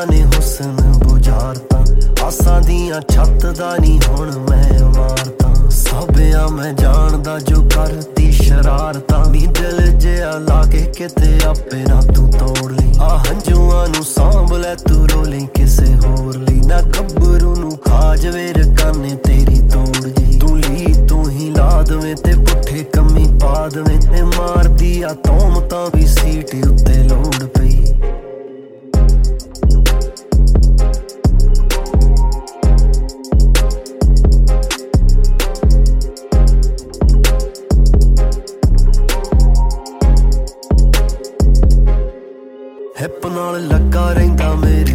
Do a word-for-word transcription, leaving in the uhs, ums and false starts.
ने हुसन बुझारता आसां दियां छत दा नी हुण मैं इमारतां साबिया मैं जानदा जो करदी शरारतां नी दिल जिहा लागे किते आपे ना तू तोड़ ली आ हंजुआं नू सांभ लै तू रोली किसे होर ली ना गब्बरू नू खा जवे रकाने तेरी तोड़ जी तू ली तू ही ला दवें ते पुट्ठे कम्मी पा दवें ते मारदी आ तोमतां भी सीट उत्ते लोड़ पई हिप नाल लगा रहिंदा मेरे